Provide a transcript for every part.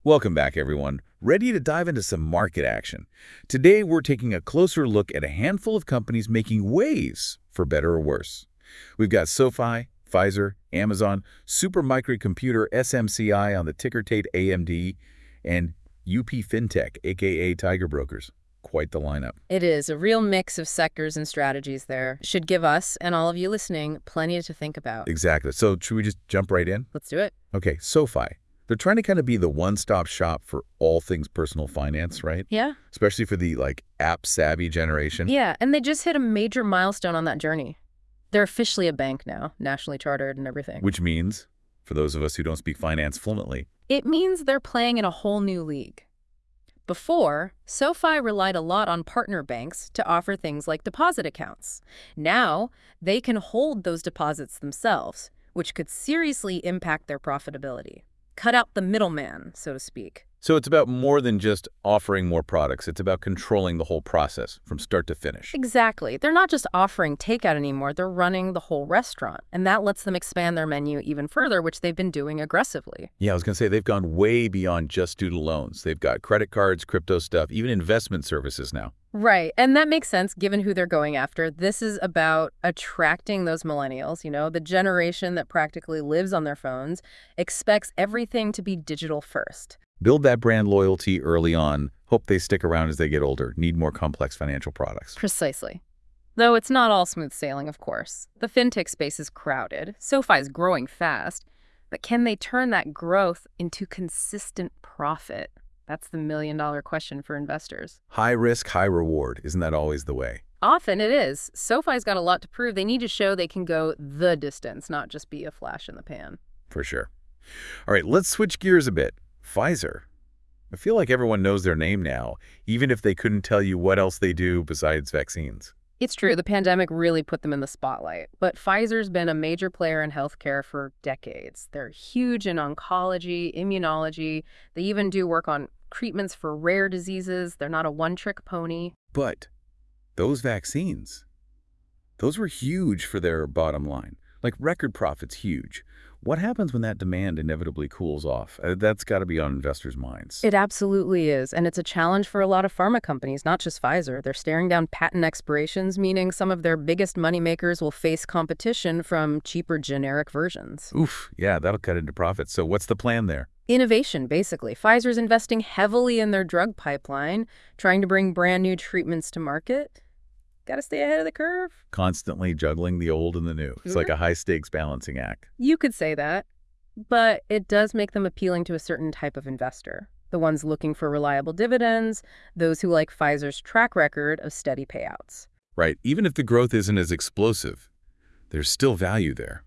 Welcome back, everyone. Ready to dive into some market action. Today, we're taking a closer look at a handful of companies making waves, for better or worse. We've got SoFi, Pfizer, Amazon, Supermicro SMCI on the ticker tape AMD, and UP Fintech, aka Tiger Brokers. Quite the lineup. It is a real mix of sectors and strategies there. Should give us, and all of you listening, plenty to think about. Exactly. So should we just jump right in? Let's do it. Okay, SoFi. They're trying to kind of be the one-stop shop for all things personal finance, right? Yeah. Especially for the, app-savvy generation. Yeah, and they just hit a major milestone on that journey. They're officially a bank now, nationally chartered and everything. Which means, for those of us who don't speak finance fluently, It means they're playing in a whole new league. Before, SoFi relied a lot on partner banks to offer things like deposit accounts. Now, they can hold those deposits themselves, which could seriously impact their profitability. Cut out the middleman, so to speak. so it's about more than just offering more products. It's about controlling the whole process from start to finish. Exactly. They're not just offering takeout anymore, they're running the whole restaurant. And that lets them expand their menu even further, which they've been doing aggressively. Yeah, I was going to say they've gone way beyond just student loans. They've got credit cards, crypto stuff, even investment services now. Right. And that makes sense given who they're going after. This is about attracting those millennials, the generation that practically lives on their phones, expects everything to be digital first. Build that brand loyalty early on. Hope they stick around as they get older, need more complex financial products. Precisely. Though it's not all smooth sailing, of course. The fintech space is crowded. SoFi is growing fast. But can they turn that growth into consistent profit? That's the million-dollar question for investors. High risk, high reward. Isn't that always the way? Often it is. SoFi's got a lot to prove. They need to show they can go the distance, not just be a flash in the pan. For sure. All right, let's switch gears a bit. Pfizer. I feel like everyone knows their name now, even if they couldn't tell you what else they do besides vaccines. It's true, the pandemic really put them in the spotlight. But Pfizer's been a major player in healthcare for decades. They're huge in oncology, immunology. They even do work on treatments for rare diseases. They're not a one-trick pony. But those vaccines, those were huge for their bottom line. Like record profits, huge. What happens when that demand inevitably cools off? That's got to be on investors' minds. It absolutely is, and it's a challenge for a lot of pharma companies, not just Pfizer. They're staring down patent expirations, meaning some of their biggest moneymakers will face competition from cheaper generic versions. Oof, yeah, that'll cut into profits. So what's the plan there? Innovation, basically. Pfizer's investing heavily in their drug pipeline, trying to bring brand new treatments to market. Got to stay ahead of the curve. Constantly juggling the old and the new. It's like a high-stakes balancing act. You could say that, but it does make them appealing to a certain type of investor. The ones looking for reliable dividends, those who like Pfizer's track record of steady payouts. Right, even if the growth isn't as explosive, there's still value there.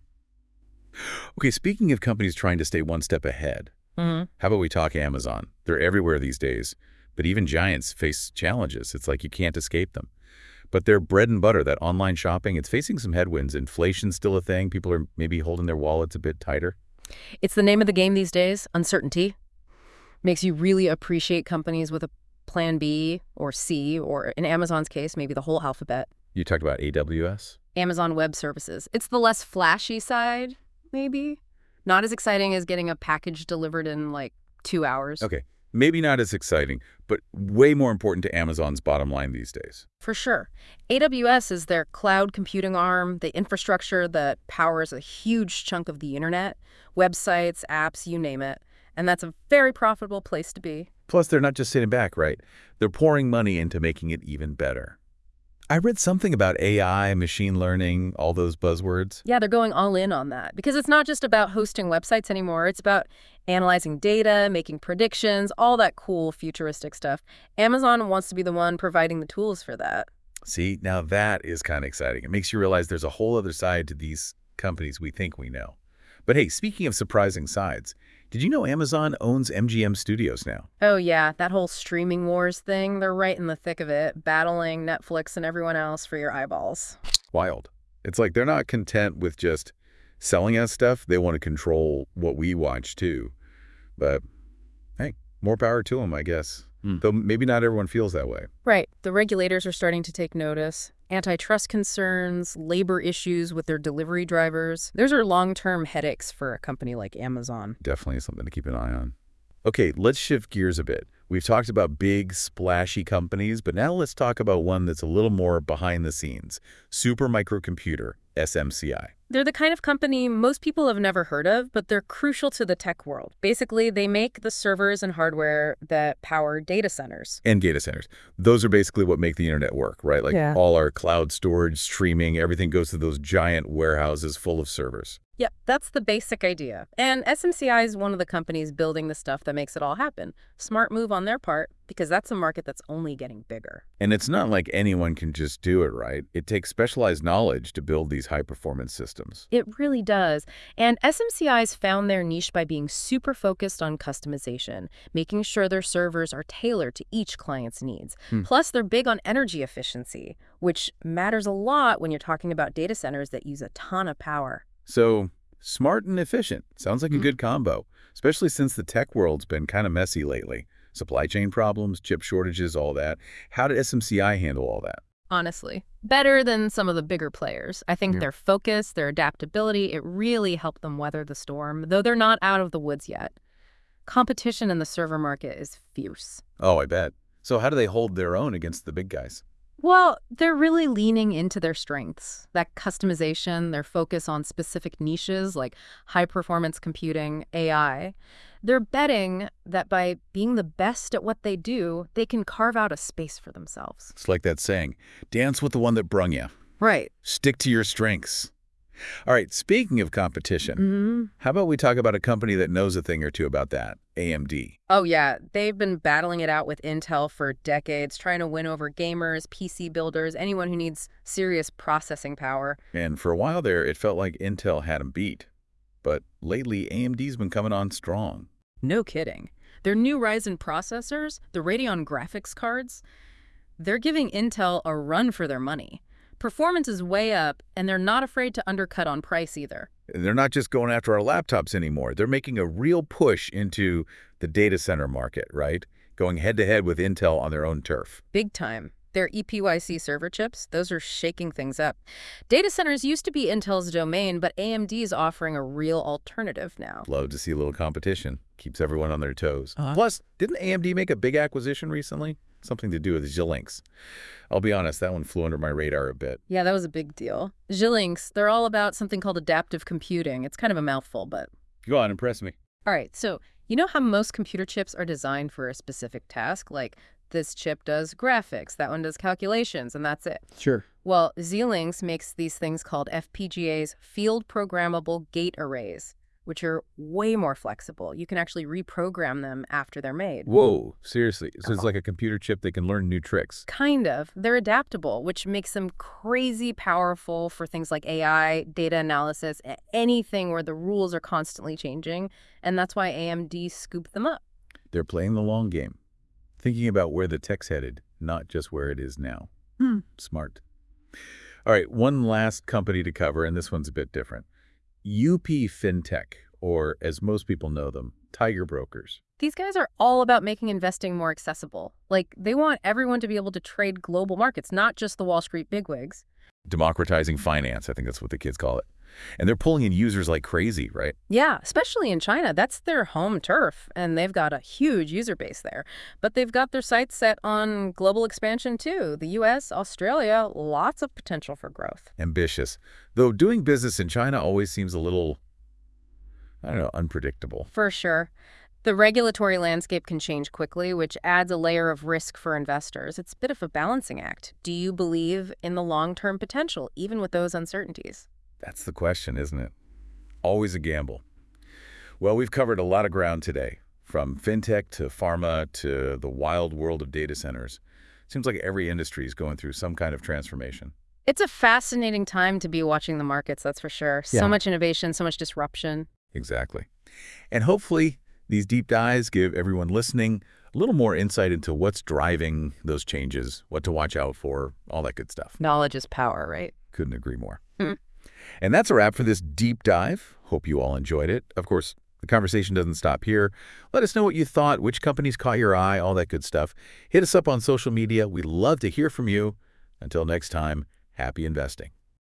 Okay, speaking of companies trying to stay one step ahead, how about we talk Amazon? They're everywhere these days, but even giants face challenges. It's like you can't escape them. But their bread and butter, that online shopping, it's facing some headwinds. Inflation's still a thing. People are maybe holding their wallets a bit tighter. It's the name of the game these days, uncertainty. Makes you really appreciate companies with a plan B or C, or in Amazon's case, maybe the whole alphabet. You talked about AWS? Amazon Web Services. It's the less flashy side, maybe. Not as exciting as getting a package delivered in like 2 hours. Okay, maybe not as exciting, but way more important to Amazon's bottom line these days. For sure. AWS is their cloud computing arm, the infrastructure that powers a huge chunk of the internet, websites, apps, you name it. And that's a very profitable place to be. Plus, they're not just sitting back, right? They're pouring money into making it even better. I read something about AI, machine learning, all those buzzwords. Yeah, they're going all in on that because it's not just about hosting websites anymore. It's about analyzing data, making predictions, all that cool futuristic stuff. Amazon wants to be the one providing the tools for that. See, now that is kind of exciting. It makes you realize there's a whole other side to these companies we think we know. But hey, speaking of surprising sides, did you know Amazon owns MGM Studios now? Oh yeah, that whole streaming wars thing, they're right in the thick of it, battling Netflix and everyone else for your eyeballs. Wild. It's like they're not content with just selling us stuff. They want to control what we watch too. But hey, more power to them, I guess. Though maybe not everyone feels that way. Right. The regulators are starting to take notice. Antitrust concerns, labor issues with their delivery drivers. Those are long-term headaches for a company like Amazon. Definitely something to keep an eye on. Okay, let's shift gears a bit. We've talked about big, splashy companies, but now let's talk about one that's a little more behind the scenes. Supermicrocomputer, SMCI. They're the kind of company most people have never heard of, but they're crucial to the tech world. Basically, they make the servers and hardware that power data centers. And data centers. Those are basically what make the internet work, right? Like Yeah. all our cloud storage, streaming, everything goes to those giant warehouses full of servers. Yep, that's the basic idea. And SMCI is one of the companies building the stuff that makes it all happen. Smart move on their part, because that's a market that's only getting bigger. And it's not like anyone can just do it, right? It takes specialized knowledge to build these high-performance systems. It really does. And SMCI's found their niche by being super focused on customization, making sure their servers are tailored to each client's needs. Plus, they're big on energy efficiency, which matters a lot when you're talking about data centers that use a ton of power. So, smart and efficient. Sounds like a good combo, especially since the tech world's been kind of messy lately. Supply chain problems, chip shortages, all that. How did SMCI handle all that? Honestly, better than some of the bigger players. I think their focus, their adaptability, it really helped them weather the storm, though they're not out of the woods yet. Competition in the server market is fierce. Oh, I bet. So how do they hold their own against the big guys? Well, they're really leaning into their strengths. That customization, their focus on specific niches like high-performance computing, AI. They're betting that by being the best at what they do, they can carve out a space for themselves. It's like that saying, dance with the one that brung you. Right. Stick to your strengths. All right, speaking of competition, how about we talk about a company that knows a thing or two about that, AMD? Oh, yeah. They've been battling it out with Intel for decades, trying to win over gamers, PC builders, anyone who needs serious processing power. And for a while there, it felt like Intel had them beat. But lately, AMD's been coming on strong. No kidding. Their new Ryzen processors, the Radeon graphics cards, they're giving Intel a run for their money. Performance is way up, and they're not afraid to undercut on price either. They're not just going after our laptops anymore. They're making a real push into the data center market, right? Going head-to-head with Intel on their own turf. Big time. Their EPYC server chips, those are shaking things up. Data centers used to be Intel's domain, but AMD is offering a real alternative now. Love to see a little competition. Keeps everyone on their toes. Plus, didn't AMD make a big acquisition recently? Something to do with Xilinx. I'll be honest, that one flew under my radar a bit. Yeah, that was a big deal. Xilinx, they're all about something called adaptive computing. It's kind of a mouthful, but... Go on, impress me. All right, so you know how most computer chips are designed for a specific task? Like, this chip does graphics, that one does calculations, and that's it. Sure. Well, Xilinx makes these things called FPGAs, field programmable gate arrays, which are way more flexible. You can actually reprogram them after they're made. Whoa, seriously. So it's like a computer chip that can learn new tricks. Kind of. They're adaptable, which makes them crazy powerful for things like AI, data analysis, anything where the rules are constantly changing. And that's why AMD scooped them up. They're playing the long game, thinking about where the tech's headed, not just where it is now. Smart. All right, one last company to cover, and this one's a bit different. UP Fintech, or as most people know them, Tiger Brokers. These guys are all about making investing more accessible. Like, they want everyone to be able to trade global markets, not just the Wall Street bigwigs. Democratizing finance, I think that's what the kids call it. And they're pulling in users like crazy, right? Yeah, especially in China. That's their home turf, and they've got a huge user base there. But they've got their sights set on global expansion, too. The U.S., Australia, lots of potential for growth. Ambitious. Though doing business in China always seems a little, I don't know, unpredictable. For sure. The regulatory landscape can change quickly, which adds a layer of risk for investors. It's a bit of a balancing act. Do you believe in the long-term potential, even with those uncertainties? That's the question, isn't it? Always a gamble. Well, we've covered a lot of ground today, from fintech to pharma to the wild world of data centers. Seems like every industry is going through some kind of transformation. It's a fascinating time to be watching the markets, that's for sure. Yeah. So much innovation, so much disruption. Exactly. And hopefully these deep dives give everyone listening a little more insight into what's driving those changes, what to watch out for, all that good stuff. Knowledge is power, right? Couldn't agree more. And that's a wrap for this deep dive. Hope you all enjoyed it. Of course, the conversation doesn't stop here. Let us know what you thought, which companies caught your eye, all that good stuff. Hit us up on social media. We'd love to hear from you. Until next time, happy investing.